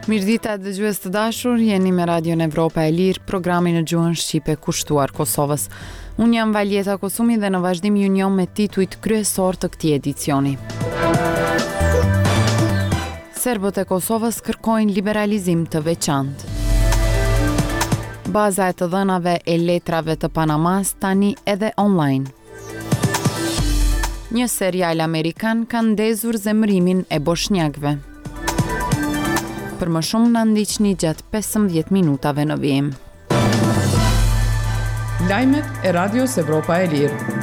Mirëdita dëgjues të dashur, jeni me Radion Evropa e Lirë, programi në gjuhën shqipe kushtuar Kosovës. Unë jam Valjeta Kosumi dhe në vazhdim ju njoh me titujt kryesor të këtij edicioni. Serbët e Kosovës kërkojnë liberalizim të veçantë. Baza e të dhënave e letrave të Panamas tani edhe online. Një serial amerikan ka ndezur zemërimin e boshnjakëve. Për më shumë na ndiqni gjatë 15 minutave në vijim. Lajmet e Radios Evropa e Lirë.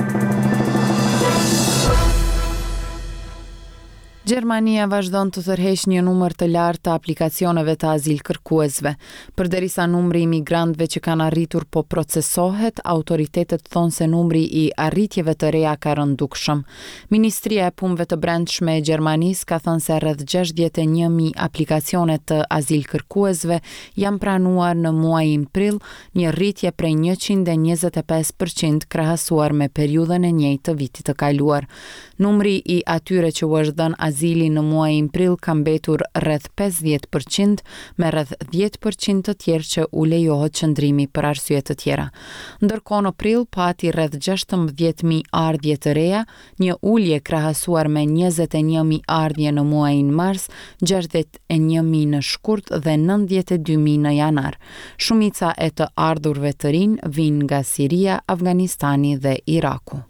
Gjermania vazhdon të tërheq një numër të lartë të aplikacioneve të azil kërkuesve. Përderisa numri i migrantëve që kanë arritur po procesohet, autoritetet thonë se numri i arritjeve të reja ka rënë dukshëm. Ministria e Punëve të Brendshme e Gjermanisë ka thënë se rreth 61.000 aplikacione të azil kërkuesve janë pranuar në muajin prill, një rritje prej 125% krahasuar me periudhën e njëjtë të vitit të kaluar. Numri i atyre që u është dhënë azili në muajin prill ka mbetur rreth 50%, me rreth 10% të tjerë që u lejohet qëndrimi për arsye të tjera. Ndërkohë në prill pati rreth 16.000 ardhje të reja, një ulje krahasuar me 21.000 ardhje në muajin mars, 61.000 në shkurt dhe 92.000 në janar. Shumica e të ardhurve të rinj vijnë nga Siria, Afganistani dhe Iraku.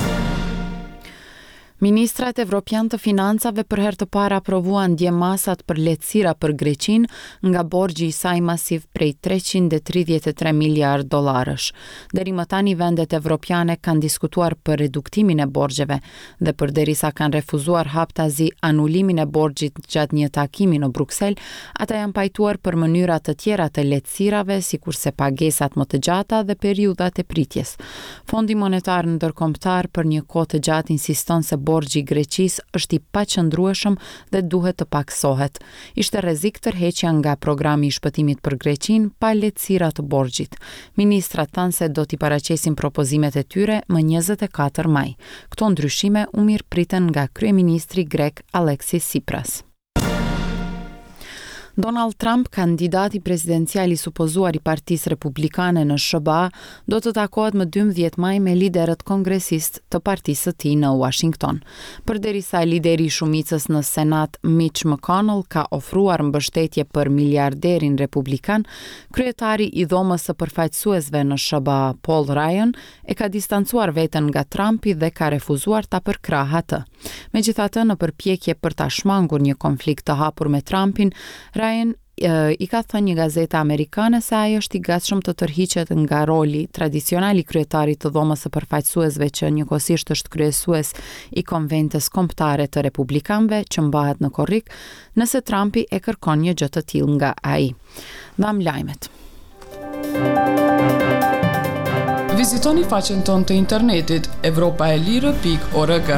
Ministrat evropian të financave për herë të parë aprovuan djemasat për lehtësira për Greqinë nga borxhi i saj masiv prej 333 miliard dollarësh. Deri më tani vendet evropiane kanë diskutuar për reduktimin e borxheve dhe përderisa kanë refuzuar haptazi anulimin e borxhit gjatë një takimi në Bruksel, ata janë pajtuar për mënyra të tjera të lehtësirave, sikurse pagesat më të gjata dhe periudhat e pritjes. Fondi Monetar Ndërkombëtar për një kohë të gjatë insiston se borxhi i Greqisë është i paqëndrueshëm dhe duhet të paksohet. Ishte rrezik tërheqja nga programi i shpëtimit për Greqinë pa lehtësira të borxhit. Ministrat thanë se do t'i paraqesin propozimet e tyre më 24 maj. Këto ndryshime u mirëpriten nga kryeministri grek Alexis Tsipras. Donald Trump, kandidati prezidencial i supozuar i Partisë Republikane në SBA, do të takohet më 12 maj me liderët kongresist të partisë së tij në Washington. Përderisa lideri i shumicës në Senat Mitch McConnell ka ofruar mbështetje për miliarderin republikan, kryetari i dhomës së përfaqësuesve në SBA Paul Ryan e ka distancuar veten nga Trumpi dhe ka refuzuar ta përkrahë atë. Megjithatë, në përpjekje për ta shmangur një konflikt të hapur me Trumpin, Ryan i ka thënë një gazete amerikane se ai është i gatshëm të tërhiqet nga roli tradicional i kryetarit të dhomës së përfaqësuesve që njëkohësisht është kryesues i konventes kombëtare të republikanëve që mbahet në korrik, nëse Trumpi e kërkon një gjë të tillë nga ai. Dham lajmet. Vizitoni faqen tonë të internetit evropaelire.org.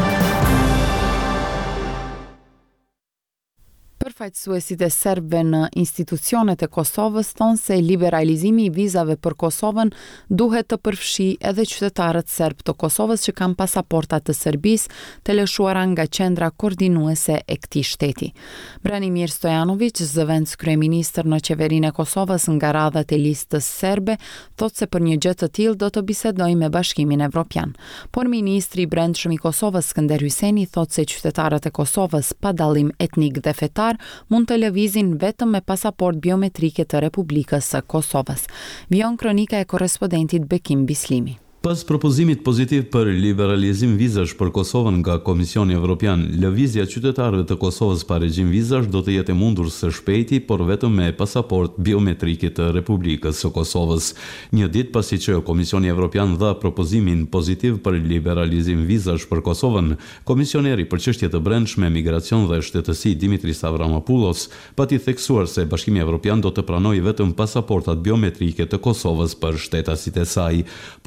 Përfaqësuesit e serbëve në institucionet e Kosovës thonë se liberalizimi i vizave për Kosovën duhet të përfshijë edhe qytetarët serb të Kosovës që kanë pasaporta të Serbisë të lëshuara nga qendra koordinuese e këtij shteti. Branimir Stojanović, zëvendës kryeministër në qeverinë e Kosovës nga radhat e listës serbe, thotë se për një gjë të tillë do të bisedojë me Bashkimin Evropian. Por ministri i Brendshëm i Kosovës Skënder Hyseni thotë se qytetarët e Kosovës pa dallim etnik dhe fetar mund të lëvizin vetëm me pasaport biometrike të Republikës së Kosovës. Vijon kronika e korrespondentit Bekim Bislimi. Pas propozimit pozitiv për liberalizim vizash për Kosovën nga Komisioni Evropian, lëvizja qytetarëve të Kosovës pa regjim vizash do të jetë e mundur së shpejti, por vetëm me pasaport biometrike të Republikës së Kosovës. Një ditë pasi që Komisioni Evropian dha propozimin pozitiv për liberalizim vizash për Kosovën, komisioneri për çështje të brendshme, migracion dhe shtetësi Dimitris Avramopoulos pati theksuar se Bashkimi Evropian do të pranojë vetëm pasaportat biometrike të Kosovës për shtetasit e saj, por një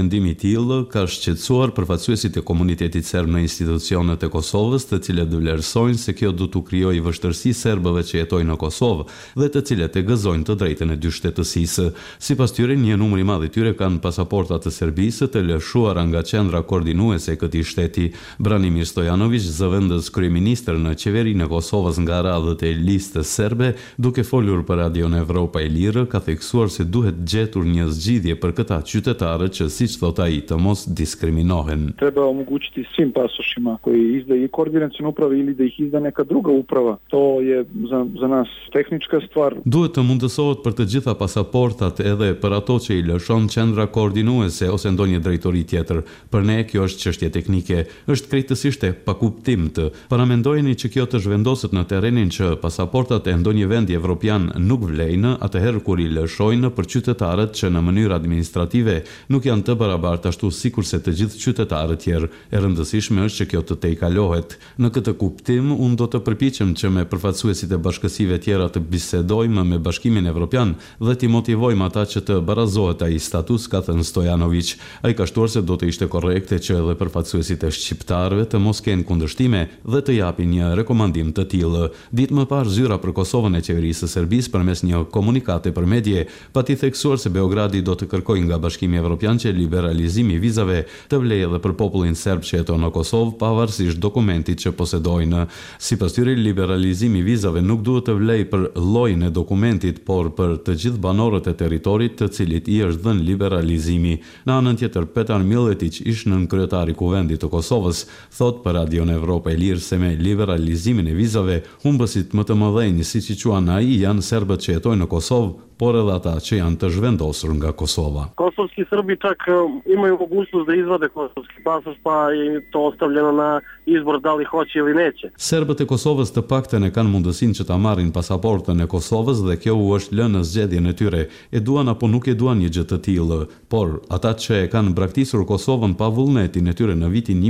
vendimi i tillë ka shqetësuar përfaqësuesit e komunitetit serb në institucionet e Kosovës, të cilët vlerësojnë se kjo do t'u krijojë vështirësi serbëve që jetojnë në Kosovë dhe të cilët e gëzojnë të drejtën e dyshtetësisë. Sipas tyre, një numër i madh i tyre kanë pasaporta të Serbisë të lëshuara nga qendra koordinuese e këtij shteti. Branimir Stojanović, zëvendës kryeministër në qeverinë e Kosovës nga radhët e listës serbe, duke folur për Radion Evropa e Lirë, ka theksuar se duhet gjetur një zgjidhje për këta qytetarë që, siç thot ai, të mos diskriminohen. Treba omogućiti svim pasošima koji izdaju koordinacione uprave ili da ih izda neka druga uprava. To je za nas tehnička stvar. Duhet të mundësohet për të gjitha pasaportat edhe për ato që i lëshon qendra koordinuese ose ndonjë drejtori tjetër. Për ne kjo është çështje teknike, është krejtësisht e pakuptimt. Paramendojeni që kjo të zhvendoset në terrenin që pasaportat e ndonjë vendi evropian nuk vlejnë, atëherë kur i lëshojnë për qytetarët që në mënyrë administrative nuk janë të barabartë ashtu sikurse të gjithë qytetarët tjerë. E rëndësishme është që kjo të tejkalohet. Në këtë kuptim, unë do të përpiqem që me përfaqësuesit e bashkësive tjera të bisedojmë me Bashkimin Evropian dhe t'i motivojmë ata që të barazohet ai status, ka thënë Stojanović. Ai ka shtuar se do të ishte korrekte që edhe përfaqësuesit e shqiptarëve të mos kenë kundërshime dhe të japin një rekomandim të tillë. Ditë më parë, zyra për Kosovën e qeverisë së Serbisë përmes një komunikate për media pati theksuar se Beogradi do të kërkojë nga Bashkimi Evropian që liberalizimi i vizave të vlejë edhe për popullin serb që jeton në Kosovë, pavarësisht dokumentit që posedojnë. Sipas tyre, liberalizimi i vizave nuk duhet të vlejë për llojin e dokumentit, por për të gjithë banorët e territorit të cilit i është dhënë liberalizimi. Në anën tjetër, Petar Milletić, ish-nën kryetari i Kuvendit të Kosovës, thot për Radion Evropa e Lirë se me liberalizimin e vizave, humbësit më të mëdhenj, siç i quan ai, janë serbët që jetojnë në Kosovë, por edhe ata që janë të zhvendosur nga Kosova. Kosovski Srbi čak imaju mogućnost da izvade kosovski pasoš, pa je to ostavljeno na izbor da li hoće ili neće. Serbët e Kosovës të paktën e kanë mundësinë që ta marrin pasaportën e Kosovës dhe kjo u është lënë në zgjedhjen e tyre. E duan apo nuk e duan një gjë të tillë, por ata që e kanë braktisur Kosovën pa vullnetin e tyre në vitin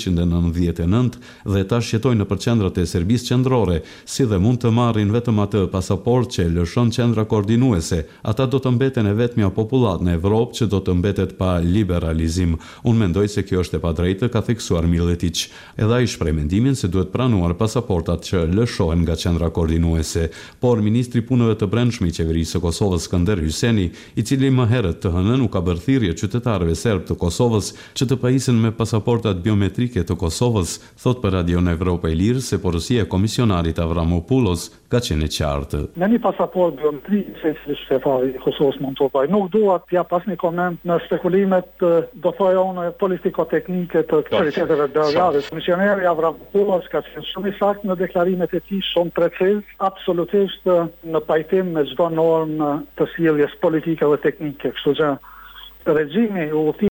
1999 dhe tash jetojnë nëpër qendrat e Serbisë qendrore, si dhe mund të marrin vetëm atë pasaportë që lëshon qendra koordinuese, ata do të mbeten e vetmja popullat në Evropë që do të mbetet pa liberalizim. Unë mendoj se kjo është e padrejtë, ka theksuar Milletić. Edhe ai shpreh mendimin se duhet pranuar pasaportat që lëshohen nga qendra koordinuese, por ministri i punëve të brendshme i qeverisë së Kosovës, Skënder Hyseni, i cili më herët të hënën u ka bërë thirrje qytetarëve serb të Kosovës që të pajisen me pasaportat biometrike të Kosovës, thot për Radion Evropa e Lirë se porosia e komisionarit Avramopoulos ka qenë e qartë. Me një pasaport biometrik shtefari i Kosovës mund të bëjë. Nuk dua t'ja pas një koment në spekulimet, do thoja unë, politiko-teknike të autoriteteve Beogradit. Komisioneri Avramopoulos ka qenë shumë i saktë në deklarimet e tij, shumë preciz, absolutisht në pajtim me çdo normë të sjelljes politike dhe teknike. Kështu që regjimi